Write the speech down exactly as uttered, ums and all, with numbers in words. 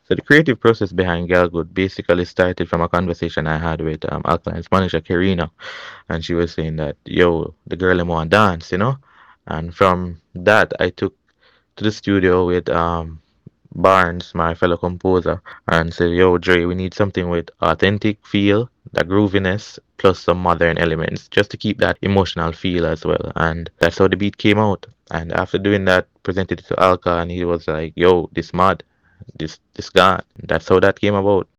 So the creative process behind Girl Good basically started from a conversation I had with um, Alkaline's manager, Karina, and she was saying that, yo, the girl them want dance, you know? And from that, I took to the studio with um, Barnes, my fellow composer, and said, yo, Dre, we need something with authentic feel, the grooviness, plus some modern elements, just to keep that emotional feel as well. And that's how the beat came out. And after doing that, presented it to Alka, and he was like, yo, this mad, this this gone. That's how that came about.